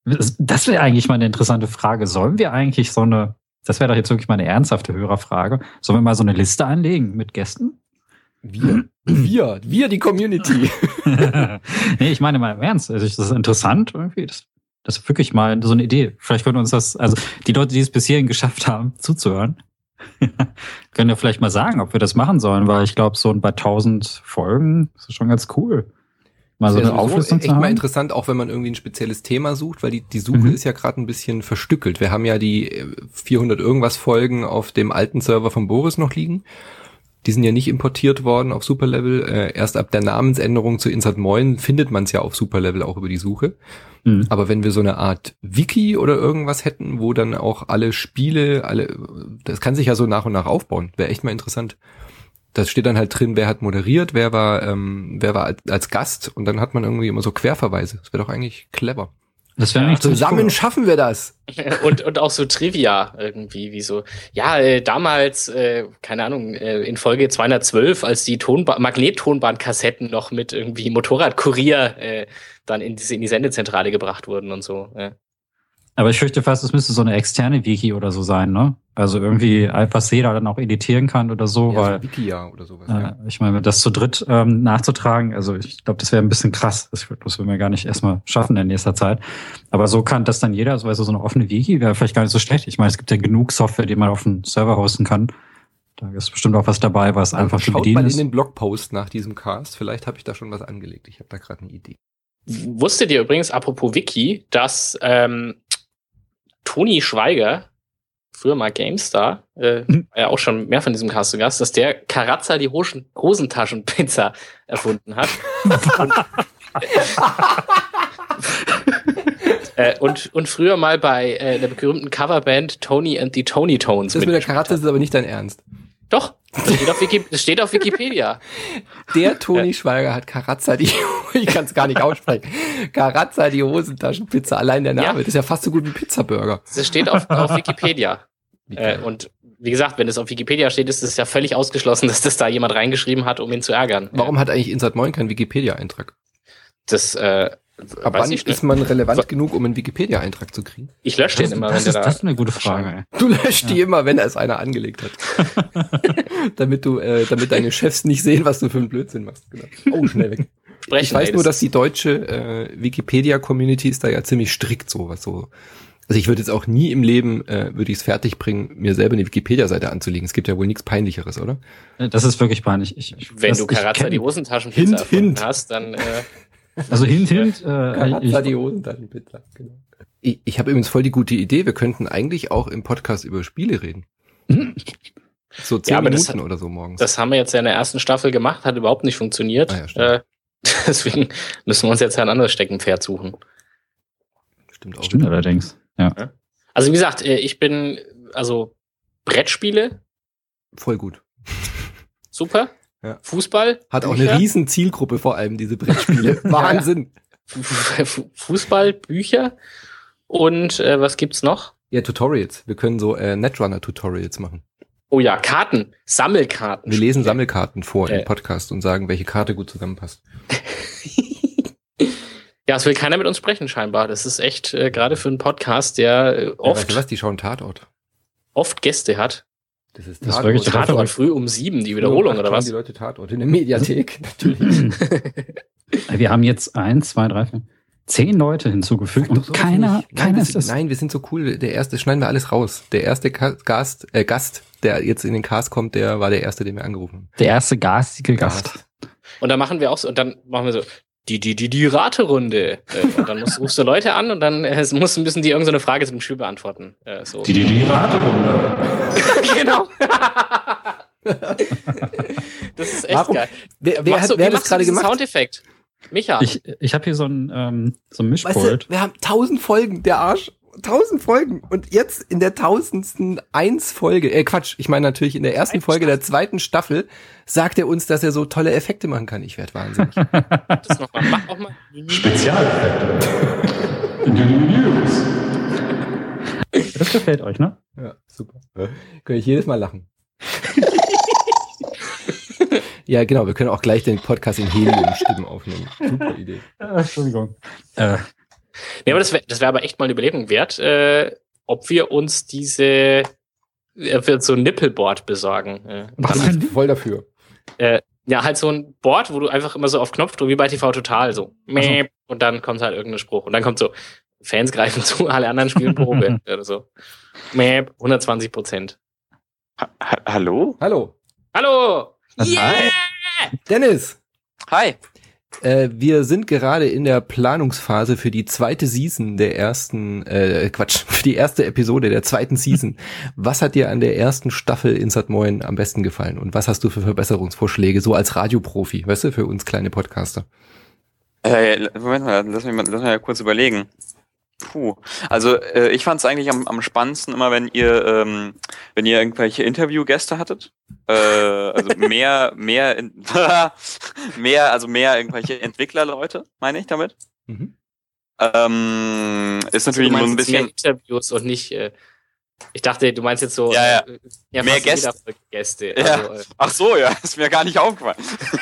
Das wäre eigentlich mal eine interessante Frage. Sollen wir eigentlich so eine, das wäre doch jetzt wirklich mal eine ernsthafte Hörerfrage, sollen wir mal so eine Liste anlegen mit Gästen? Wir, wir, wir die Community. Nee, ich meine mal im Ernst. Also das ist interessant irgendwie. Das, das ist wirklich mal so eine Idee. Vielleicht können uns das, also die Leute, die es bis hierhin geschafft haben, zuzuhören, können ja vielleicht mal sagen, ob wir das machen sollen, weil ich glaube, so bei tausend Folgen ist das schon ganz cool. Mal so eine Auflistung zu haben. Echt mal interessant, auch wenn man irgendwie ein spezielles Thema sucht, weil die, die Suche mhm. ist ja gerade ein bisschen verstückelt. Wir haben ja die vierhundert irgendwas Folgen auf dem alten Server von Boris noch liegen. Die sind ja nicht importiert worden auf Superlevel. Äh, erst ab der Namensänderung zu Insert Moin findet man es ja auf Superlevel auch über die Suche. Mhm. Aber wenn wir so eine Art Wiki oder irgendwas hätten, wo dann auch alle Spiele, alle, das kann sich ja so nach und nach aufbauen. Wäre echt mal interessant. Da steht dann halt drin, wer hat moderiert, wer war, ähm, wer war als, als Gast, und dann hat man irgendwie immer so Querverweise. Das wäre doch eigentlich clever. Das wäre ja, nicht zusammen cool. Schaffen wir das. Und und auch so Trivia irgendwie, wie so, ja, äh, damals, äh, keine Ahnung, äh, in Folge zweihundertzwölf, als die Tonba- Magnettonbahnkassetten noch mit irgendwie Motorradkurier äh, dann in, diese, in die Sendezentrale gebracht wurden und so. Ja. Aber ich fürchte fast, es müsste so eine externe Wiki oder so sein, ne? Also irgendwie, was jeder dann auch editieren kann oder so, ja, weil so Wikia oder sowas. Äh, ja. Ich meine, das zu dritt ähm, nachzutragen, also ich glaube, das wäre ein bisschen krass. Das, das würden wir gar nicht erstmal schaffen in nächster Zeit. Aber so kann das dann jeder, also weißt du, so eine offene Wiki wäre vielleicht gar nicht so schlecht. Ich meine, es gibt ja genug Software, die man auf dem Server hosten kann. Da ist bestimmt auch was dabei, was einfach zu bedienen ist. Schaut mal in den Blogpost nach diesem Cast. Vielleicht habe ich da schon was angelegt. Ich habe da gerade eine Idee. Wusstet ihr übrigens, apropos Wiki, dass ähm, Toni Schweiger, früher mal GameStar, äh, mhm. ja auch schon mehr von diesem Cast zu Gast, dass der Karazza die Hosen- Hosentaschenpizza erfunden hat. und, äh, und, und früher mal bei äh, der berühmten Coverband Tony and the Tony Tones. Das mit der Karazza ist aber nicht dein Ernst. Doch, das steht auf, Wiki- das steht auf Wikipedia. Der Toni Schweiger hat Karazza die, ich kann es gar nicht aussprechen, Karazza die Hosentaschenpizza, allein der Name, ja. Das ist ja fast so gut wie Pizzaburger. Das steht auf, auf Wikipedia. Äh, und wie gesagt, wenn es auf Wikipedia steht, ist es ja völlig ausgeschlossen, dass das da jemand reingeschrieben hat, um ihn zu ärgern. Warum hat eigentlich Insert Moin keinen Wikipedia-Eintrag? Das, äh, Ab wann ist man relevant so. genug, um einen Wikipedia-Eintrag zu kriegen? Ich lösche den immer, das wenn ist, der da... Das ist eine gute Frage. Du löscht ja. die immer, wenn es einer angelegt hat. damit du, äh, damit deine Chefs nicht sehen, was du für einen Blödsinn machst. Genau. Oh, schnell weg. Sprechen, ich weiß ey, nur, dass die deutsche äh, Wikipedia-Community ist da ja ziemlich strikt, so was so. Also ich würde jetzt auch nie im Leben, äh, würde ich es fertig bringen, mir selber eine Wikipedia-Seite anzulegen. Es gibt ja wohl nichts Peinlicheres, oder? Das ist wirklich peinlich. Ich, ich, wenn du Karazza die Hosentaschenpizza erfunden hast, dann... Äh, Also hint, hint. Äh, Karazza die Hosentaschenpizza, genau. Ich, ich habe übrigens voll die gute Idee, wir könnten eigentlich auch im Podcast über Spiele reden. So zehn ja, Minuten das, oder so morgens. Das haben wir jetzt ja in der ersten Staffel gemacht, hat überhaupt nicht funktioniert. Ah, ja, äh, deswegen müssen wir uns jetzt ja ein anderes Steckenpferd suchen. Stimmt auch. Stimmt allerdings, ja. Also wie gesagt, ich bin, also Brettspiele. Voll gut. Super. Ja. Fußball. Hat auch Bücher. Eine riesen Zielgruppe, vor allem diese Brettspiele. Wahnsinn. Fußball, Bücher und äh, was gibt's noch? Ja, Tutorials. Wir können so äh, Netrunner-Tutorials machen. Oh ja, Karten, Sammelkarten. Wir lesen Sammelkarten vor äh. im Podcast und sagen, welche Karte gut zusammenpasst. Ja, es will keiner mit uns sprechen scheinbar. Das ist echt äh, gerade für einen Podcast, der äh, oft... Ja, weißt du was, die schauen Tatort. Oft Gäste hat. Das ist Tatort. Das ist Tatort früh um sieben, die Wiederholung, oder was? Die Leute Tatort in der Mediathek, natürlich. Wir haben jetzt eins, zwei, drei, vier, zehn Leute hinzugefügt und so keiner, keiner nein, ist das. Nein, wir sind so cool. Der erste, schneiden wir alles raus. Der erste Gast, äh, Gast, der jetzt in den Cast kommt, der war der erste, den wir angerufen haben. Der erste garstige Gast. Gast. Und dann machen wir auch so, und dann machen wir so, die, die, die, die Raterunde. Und dann musst, rufst du Leute an und dann äh, musst, müssen die irgendeine so Frage zum Spiel beantworten. Äh, so. Die, die, die Raterunde. Genau. Das ist echt Warum? Geil. Wer, wer, hat, wer hat das gerade gemacht? Soundeffekt. Micha. Ich, ich habe hier so ein, ähm, so ein Mischpult. Weißt du, wir haben tausend Folgen, der Arsch. Tausend Folgen. Und jetzt in der tausendsten eins Folge, äh Quatsch, ich meine natürlich in der ersten Eine Folge Staffel. Der zweiten Staffel, sagt er uns, dass er so tolle Effekte machen kann. Ich werde wahnsinnig. Das noch mal. Mach auch mal. Spezialeffekte. News. Das gefällt euch, ne? Ja, super. Ja. Kann ich jedes Mal lachen. Ja, genau, wir können auch gleich den Podcast in Helium-Stimmen aufnehmen. Super Idee. Äh, Entschuldigung. Äh, Nee, aber das wäre das wär aber echt mal eine Überlegung wert, äh, ob wir uns diese äh, so ein Nippelboard besorgen. Äh, Was bin voll dafür. Äh, ja, halt so ein Board, wo du einfach immer so auf Knopf drückst, wie bei T V Total, so. so. Und dann kommt halt irgendein Spruch. Und dann kommt so, Fans greifen zu, alle anderen spielen Probe. Oder so. hundertzwanzig Prozent. Ha Hallo? Hallo. Hallo! Yeah! Dennis! Hi! Äh, wir sind gerade in der Planungsphase für die zweite Season der ersten, äh, Quatsch, für die erste Episode der zweiten Season. Was hat dir an der ersten Staffel Insert Moin am besten gefallen? Und was hast du für Verbesserungsvorschläge, so als Radioprofi, weißt du, für uns kleine Podcaster? Äh, Moment mal, lass mich mal, lass mich mal kurz überlegen. Puh. Also äh, ich fand es eigentlich am, am spannendsten immer, wenn ihr ähm, wenn ihr irgendwelche Interviewgäste hattet. Äh, also mehr, mehr, in, mehr, also mehr irgendwelche Entwicklerleute, meine ich damit. Mhm. Ähm, ist natürlich also nur ein bisschen mehr Interviews und nicht. Äh, ich dachte, du meinst jetzt so ja, ja. Äh, ja, mehr Gäste. Gäste. Ja. Also, äh, Ach so, ja, ist mir gar nicht aufgefallen.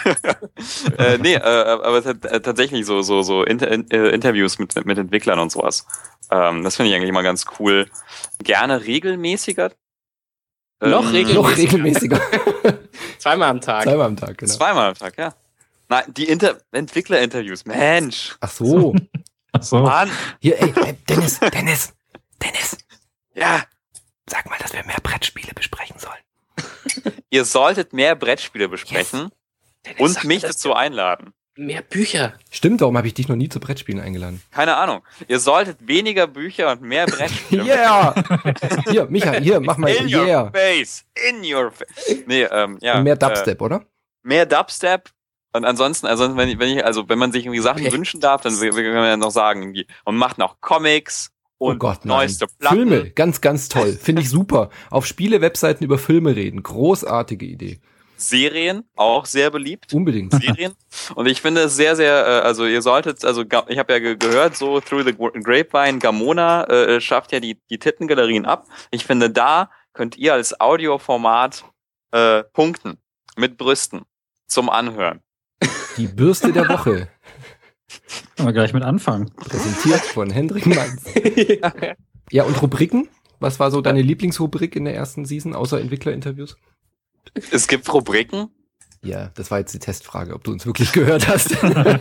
äh, nee, äh, aber es hat äh, tatsächlich so so so Inter äh, Interviews mit mit Entwicklern und sowas. Ähm, das finde ich eigentlich immer ganz cool. Gerne regelmäßiger. Ähm, noch regelmäßiger. Noch regelmäßiger. Zweimal am Tag. Zweimal am Tag, genau. Zweimal am Tag, ja. Nein, die Inter Entwickler-Interviews, Mensch. Ach so. Ach so. Mann. Hier, ey, ey, Dennis, Dennis, Dennis. Ja. Sag mal, dass wir mehr Brettspiele besprechen sollen. Ihr solltet mehr Brettspiele besprechen Yes. und mich dazu einladen. Mehr Bücher. Stimmt, darum habe ich dich noch nie zu Brettspielen eingeladen. Keine Ahnung. Ihr solltet weniger Bücher und mehr Brettspiele. Yeah! Hier, Micha, hier, mach mal. In Yeah! your face. In your face. Nee, ähm, ja. Und mehr Dubstep, äh, oder? Mehr Dubstep. Und ansonsten, also wenn ich, wenn ich, also wenn man sich irgendwie Sachen Okay. wünschen darf, dann wir, wir können ja noch sagen, irgendwie, und macht noch Comics und Oh Gott, nein. neueste Platten. Filme, ganz, ganz toll. Finde ich super. Auf Spiele-Webseiten über Filme reden. Großartige Idee. Serien, auch sehr beliebt. Unbedingt. Serien. Und ich finde es sehr, sehr, äh, also ihr solltet, also Ga- ich habe ja ge- gehört, so Through the Grapevine, Gamona äh, schafft ja die, die Tittengalerien ab. Ich finde, da könnt ihr als Audioformat äh, punkten. Mit Brüsten. Zum Anhören. Die Bürste der Woche. Können wir gleich mit anfangen. Präsentiert von Hendrik Manns. Ja, und Rubriken? Was war so deine Lieblingsrubrik in der ersten Season, außer Entwicklerinterviews? Es gibt Rubriken. Ja, das war jetzt die Testfrage, ob du uns wirklich gehört hast.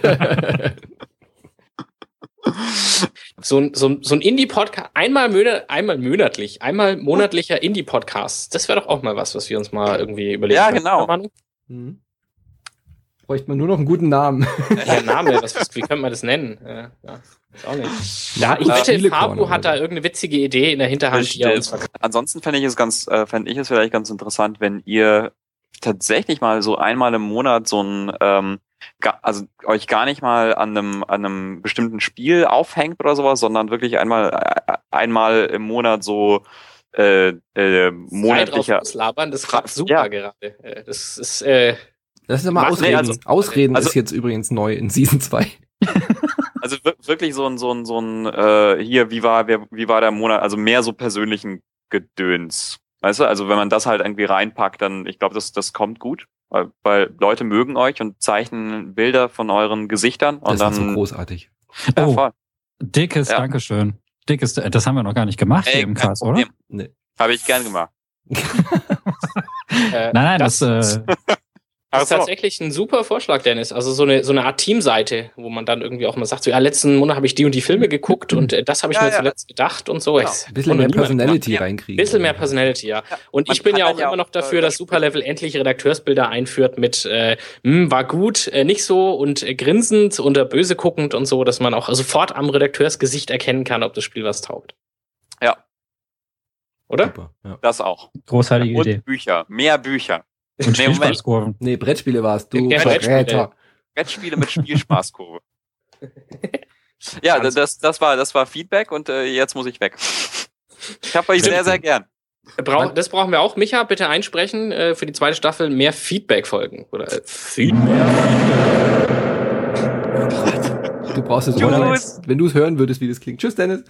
So ein, so ein, so ein Indie-Podcast, einmal, monat, einmal monatlich, einmal monatlicher Indie-Podcast. Das wäre doch auch mal was, was wir uns mal irgendwie überlegen Ja, können. genau. Manu? Mhm. Bräuchte man nur noch einen guten Namen. Ja, Name, was, wie könnte man das nennen? Ja, ja, weiß auch nicht. Ja, ich Äh, wette, Spielekorn Fabu hat oder da irgendeine witzige Idee in der Hinterhand, die er uns verkauft. Ansonsten fände ich es ganz, äh, fände ich es vielleicht ganz interessant, wenn ihr tatsächlich mal so einmal im Monat so ein, ähm, ga, also euch gar nicht mal an einem, an einem bestimmten Spiel aufhängt oder sowas, sondern wirklich einmal, äh, einmal im Monat so äh, äh, monatlicher. Labern, das Fra- klappt super ja. gerade. Äh, Das ist, äh, Das ist immer Mach- Ausreden. nee, also- Ausreden also- ist jetzt übrigens neu in Season zwei. Also wir- wirklich so ein, so ein, so ein, äh, hier, wie war, wer, wie war der Monat, also mehr so persönlichen Gedöns. Weißt du, also wenn man das halt irgendwie reinpackt, dann, ich glaube, das, das kommt gut, weil, weil Leute mögen euch und zeichnen Bilder von euren Gesichtern und Das dann. ist so großartig. Ja, Oh. voll. Dickes Ja. Dankeschön. Dickes, das haben wir noch gar nicht gemacht hier im kein Cast, oder? Problem. Nee. Habe ich gern gemacht. äh, Nein, nein, das, das, äh, das ist Ach so. tatsächlich ein super Vorschlag, Dennis. Also so eine, so eine Art Teamseite, wo man dann irgendwie auch mal sagt, so, ja, letzten Monat habe ich die und die Filme geguckt und äh, das habe ich Ja, mir ja. zuletzt gedacht und so. Genau. Ich- Ein bisschen mehr und niemand Personality Ja. reinkriegen. Ein bisschen mehr Personality, ja. Und man ich bin kann ja auch dann ja immer noch auch, dafür, äh, dass Superlevel endlich Redakteursbilder einführt mit äh, hm, war gut, äh, nicht so und äh, grinsend und äh, böse guckend und so, dass man auch sofort am Redakteursgesicht erkennen kann, ob das Spiel was taugt. Ja, Oder? Super, ja. das auch. großartige Und Idee. Bücher, mehr Bücher. Und Nee, Moment. Spielspaßkurven. Nee, Brettspiele warst du. Ja, Verräter. Brettspiele mit Spielspaßkurve. Ja, das, das war, das war Feedback und äh, jetzt muss ich weg. Ich habe euch sehr, sehr gern. Brauch, das brauchen wir auch. Micha, bitte einsprechen äh, für die zweite Staffel mehr Feedback-Folgen. Oder äh, Feedback. Du brauchst es Tschüss. oder? Wenn du es hören würdest, wie das klingt. Tschüss, Dennis.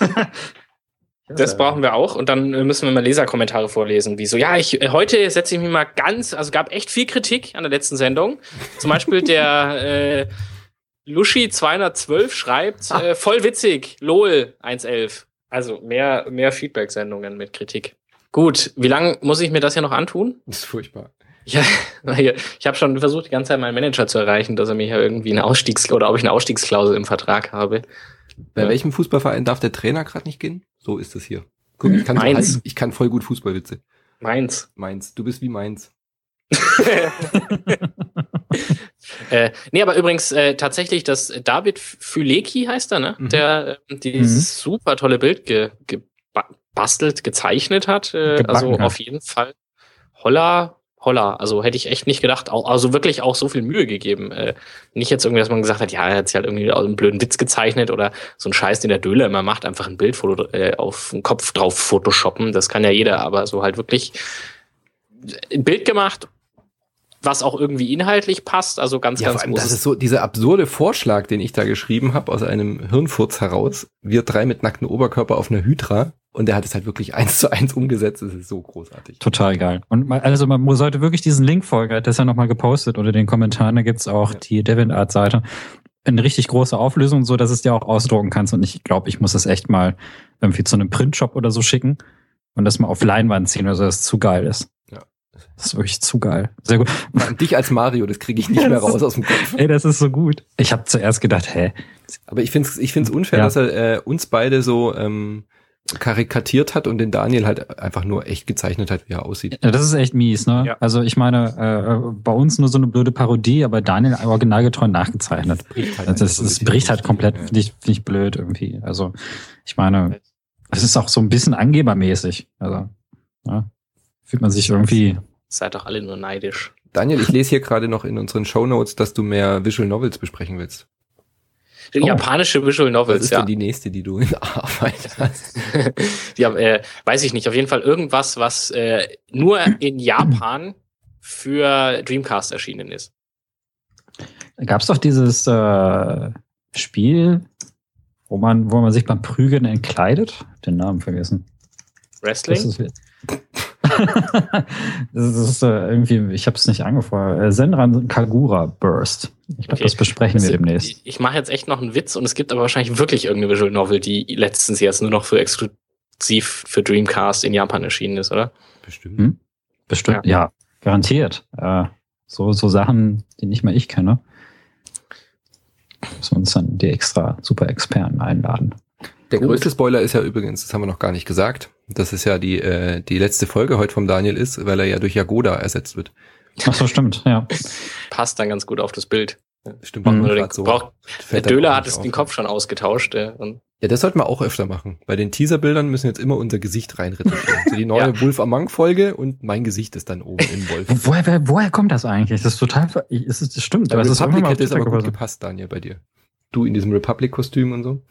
Das brauchen wir auch. Und dann äh, müssen wir mal Leserkommentare vorlesen. Wie so, ja, ich, äh, heute setze ich mich mal ganz, also gab echt viel Kritik an der letzten Sendung. Zum Beispiel der, äh, Luschi zweihundertzwölf schreibt, äh, voll witzig, lol, eins elf. Also mehr, mehr Feedback-Sendungen mit Kritik. Gut, wie lange muss ich mir das ja noch antun? Das ist furchtbar. Ja, ich habe schon versucht, die ganze Zeit meinen Manager zu erreichen, dass er mir hier irgendwie eine Ausstiegs- oder ob ich eine Ausstiegsklausel im Vertrag habe. Bei ja. welchem Fußballverein darf der Trainer gerade nicht gehen? So ist es hier. Guck, ich kann, Mainz. So, ich kann voll gut Fußballwitze. Mainz. Mainz. Du bist wie Mainz. äh, nee, aber übrigens äh, tatsächlich, das David Fülecki heißt er, ne? Mhm. Der äh, dieses mhm. super tolle Bild ge, gebastelt, gezeichnet hat. Äh, also hat. Auf jeden Fall Holla, Holla. Also hätte ich echt nicht gedacht. Auch, also wirklich auch so viel Mühe gegeben. Äh, nicht jetzt irgendwie, dass man gesagt hat, ja, er hat sich halt irgendwie einen blöden Witz gezeichnet oder so ein Scheiß, den der Döler immer macht, einfach ein Bildfoto äh, auf den Kopf drauf photoshoppen. Das kann ja jeder, aber so halt wirklich ein Bild gemacht, was auch irgendwie inhaltlich passt, also ganz, ja, ganz vor allem, das ist so dieser absurde Vorschlag, den ich da geschrieben habe, aus einem Hirnfurz heraus. Wir drei mit nacktem Oberkörper auf einer Hydra. Und der hat es halt wirklich eins zu eins umgesetzt. Das ist so großartig. Total geil. Und man, also man sollte wirklich diesen Link folgen. Er hat das ja nochmal gepostet unter den Kommentaren. Da gibt's auch ja. die DeviantArt-Seite. Eine richtig große Auflösung, so dass es dir auch ausdrucken kannst. Und ich glaube, ich muss das echt mal irgendwie zu einem Printshop oder so schicken und das mal auf Leinwand ziehen, also dass es zu geil ist. Ja. Das ist wirklich zu geil. Sehr gut. Dich als Mario, das kriege ich nicht ja, mehr raus aus dem Kopf. Ey, das ist so gut. Ich habe zuerst gedacht, hä? Aber ich finde es ich find's unfair, ja. dass er äh, uns beide so ähm, karikatiert hat und den Daniel halt einfach nur echt gezeichnet hat, wie er aussieht. Ja, das ist echt mies, ne? Ja. Also ich meine, äh, bei uns nur so eine blöde Parodie, aber Daniel originalgetreu nachgezeichnet. Das bricht halt, also das, das bricht halt komplett, ja. finde ich, find ich blöd irgendwie. Also ich meine, es ist auch so ein bisschen angebermäßig. Also ja, fühlt man sich irgendwie... Seid doch alle nur neidisch. Daniel, ich lese hier gerade noch in unseren Shownotes, dass du mehr Visual Novels besprechen willst. Oh. Japanische Visual Novels, Was ist ja. denn die nächste, die du in Arbeit hast? ja, äh, weiß ich nicht. Auf jeden Fall irgendwas, was äh, nur in Japan für Dreamcast erschienen ist. Gab's doch dieses äh, Spiel, wo man, wo man sich beim Prügeln entkleidet? Den Namen vergessen. Wrestling? Das ist, das ist äh, irgendwie, ich habe es nicht angefangen. Senran Kagura Burst. Ich glaube, okay. das besprechen das wir demnächst. Ich, ich mache jetzt echt noch einen Witz und es gibt aber wahrscheinlich wirklich irgendeine Visual Novel, die letztens jetzt nur noch für exklusiv für Dreamcast in Japan erschienen ist, oder? Bestimmt. Hm? Bestimmt, ja. ja, garantiert. Äh, so, so Sachen, die nicht mehr ich kenne. Müssen wir uns dann die extra super Experten einladen. Der Gut. größte Spoiler ist ja übrigens, das haben wir noch gar nicht gesagt, dass es ja die äh, die letzte Folge heute vom Daniel ist, weil er ja durch Jagoda ersetzt wird. Ach so, stimmt, ja. Passt dann ganz gut auf das Bild. Stimmt. Braucht nur den, so. braucht, der Döler hat es den Kopf schon ausgetauscht. Ja, und ja, das sollten wir auch öfter machen. Bei den Teaserbildern müssen jetzt immer unser Gesicht reinretuschieren. So die neue ja. Wolf Among Folge und mein Gesicht ist dann oben im Wolf. Woher, woher kommt das eigentlich? Das ist total, das, ist, das stimmt. Ja, Republic hätte es aber gut gepasst, Daniel, bei dir. Du in diesem Republic-Kostüm und so.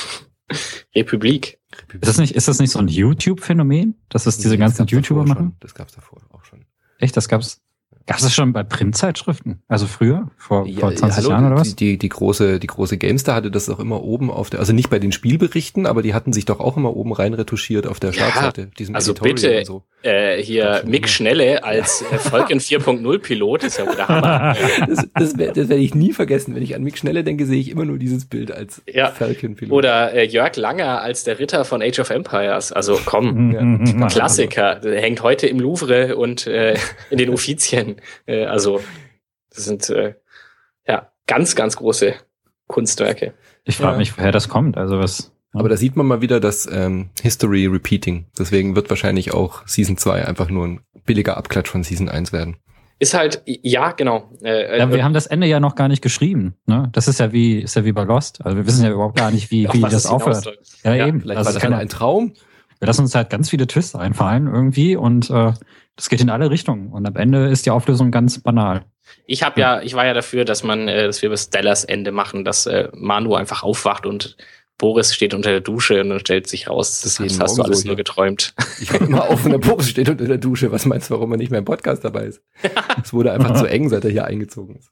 Republik. Ist das nicht, ist das nicht so ein YouTube-Phänomen, dass es diese das ganzen YouTuber machen? Das gab's davor auch schon. Echt, das gab's? Gab's das schon bei Printzeitschriften? Also früher? Vor, ja, vor zwanzig ja, hallo, Jahren oder was? Die, die, die große, die große GameStar hatte das auch immer oben auf der, also nicht bei den Spielberichten, aber die hatten sich doch auch immer oben rein retuschiert auf der ja, Startseite. Diesem also bitte, so. äh, hier Mick immer. Schnelle als äh, Falcon vier Punkt null Pilot ist ja wohl der Hammer. das das werde das werd ich nie vergessen. Wenn ich an Mick Schnelle denke, sehe ich immer nur dieses Bild als ja. Falcon Pilot. Oder äh, Jörg Langer als der Ritter von Age of Empires. Also komm, ja, Klassiker. Der hängt heute im Louvre und äh, in den Uffizien. Äh, also das sind äh, ja ganz, ganz große Kunstwerke. Ich frage ja. mich, woher das kommt. Also was. Ja. Aber da sieht man mal wieder das ähm, History Repeating. Deswegen wird wahrscheinlich auch Season zwei einfach nur ein billiger Abklatsch von Season eins werden. Ist halt, ja, genau. Äh, ja, wir haben das Ende ja noch gar nicht geschrieben. Ne? Das ist ja wie, ist ja wie bei Lost. Also wir wissen ja überhaupt gar nicht, wie, wie das aufhört. Ja, ja, eben. Vielleicht also war das keine, ein Traum. Wir lassen uns halt ganz viele Twists einfallen irgendwie und äh, das geht in alle Richtungen. Und am Ende ist die Auflösung ganz banal. Ich habe ja, ich war ja dafür, dass man, äh, dass wir bis Stellas Ende machen, dass äh, Manu einfach aufwacht und Boris steht unter der Dusche und dann stellt sich raus, das, das hast du alles so, nur ja. geträumt. Ich war immer auf und der Boris steht unter der Dusche. Was meinst du, warum er nicht mehr im Podcast dabei ist? Es wurde einfach zu eng, seit er hier eingezogen ist.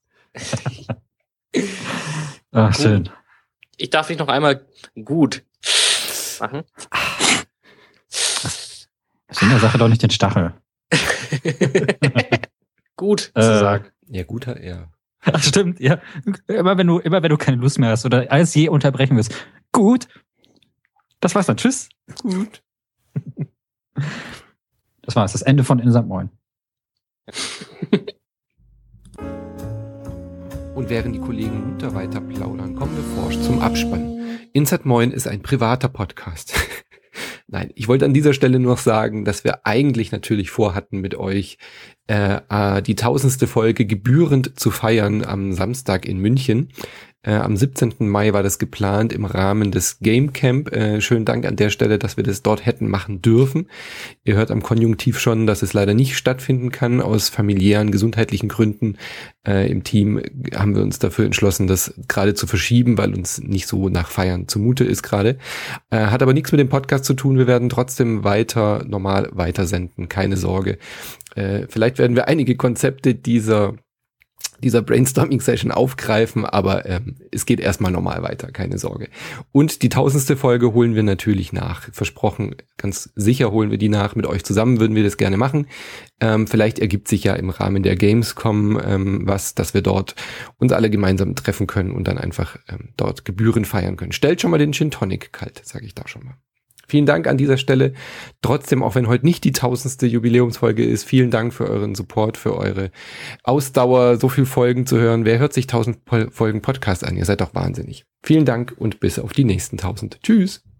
Ach, schön. Ich darf dich noch einmal gut machen. Das ist in der Sache doch nicht den Stachel. Gut äh, zu sagen. Ja, gut, ja. Ach, stimmt, ja. Immer wenn du, immer wenn du keine Lust mehr hast oder alles je unterbrechen willst. Gut. Das war's dann. Tschüss. Gut. Das war's. Das Ende von Insert Moin. Und während die Kollegen munter weiter plaudern, kommen wir forsch zum Abspann. Insert Moin ist ein privater Podcast. Nein, ich wollte an dieser Stelle nur noch sagen, dass wir eigentlich natürlich vorhatten, mit euch äh, äh, die tausendste Folge gebührend zu feiern am Samstag in München. Äh, am siebzehnten Mai war das geplant im Rahmen des Game Camp. Äh, schönen Dank an der Stelle, dass wir das dort hätten machen dürfen. Ihr hört am Konjunktiv schon, dass es leider nicht stattfinden kann, aus familiären, gesundheitlichen Gründen. Äh, im Team haben wir uns dafür entschlossen, das gerade zu verschieben, weil uns nicht so nach Feiern zumute ist gerade. Äh, hat aber nichts mit dem Podcast zu tun. Wir werden trotzdem weiter, normal weitersenden. Keine Sorge. Äh, vielleicht werden wir einige Konzepte dieser dieser Brainstorming-Session aufgreifen, aber ähm, es geht erstmal normal weiter, keine Sorge. Und die tausendste Folge holen wir natürlich nach. Versprochen, ganz sicher holen wir die nach. Mit euch zusammen würden wir das gerne machen. Ähm, vielleicht ergibt sich ja im Rahmen der Gamescom ähm, was, dass wir dort uns alle gemeinsam treffen können und dann einfach ähm, dort Gebühren feiern können. Stellt schon mal den Gin Tonic kalt, sage ich da schon mal. Vielen Dank an dieser Stelle. Trotzdem, auch wenn heute nicht die tausendste Jubiläumsfolge ist, vielen Dank für euren Support, für eure Ausdauer, so viel Folgen zu hören. Wer hört sich tausend Folgen Podcast an? Ihr seid doch wahnsinnig. Vielen Dank und bis auf die nächsten tausend. Tschüss.